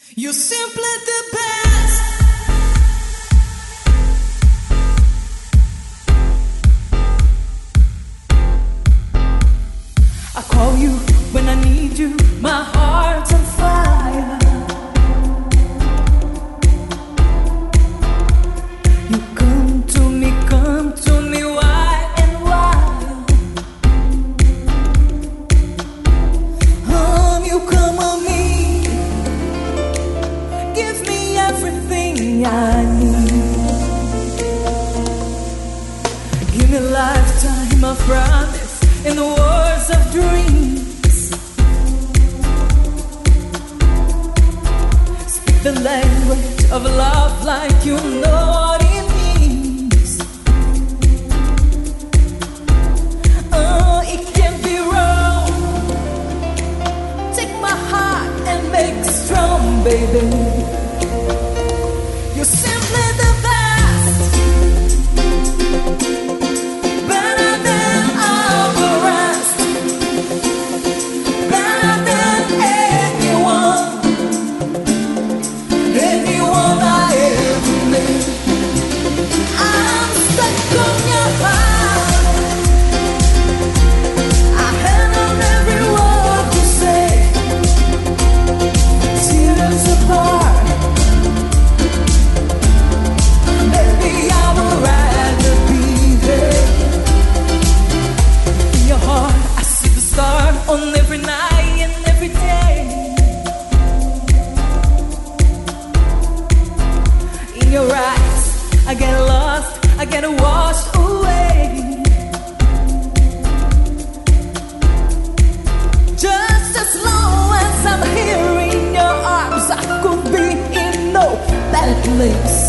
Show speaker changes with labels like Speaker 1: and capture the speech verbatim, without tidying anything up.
Speaker 1: You're simply the best. I call you when I need you, my heart's on fire. You come to me, come to me, why and why? Um, you come on me, give me everything I need. Give me a lifetime of promise in the words of dreams. Speak the language of love like you know what it means. Oh, it can't be wrong. Take my heart and make it strong, baby. You're simply the best. Better than all the rest. Better than anyone. Anyone I ever met. I'm stuck on your heart. I handle every word you say. Tears apart. Baby, I would rather be there. In your heart, I see the star on every night and every day. In your eyes, I get lost, I get washed away. Just as long as I'm here in your arms, I could be in no bad place.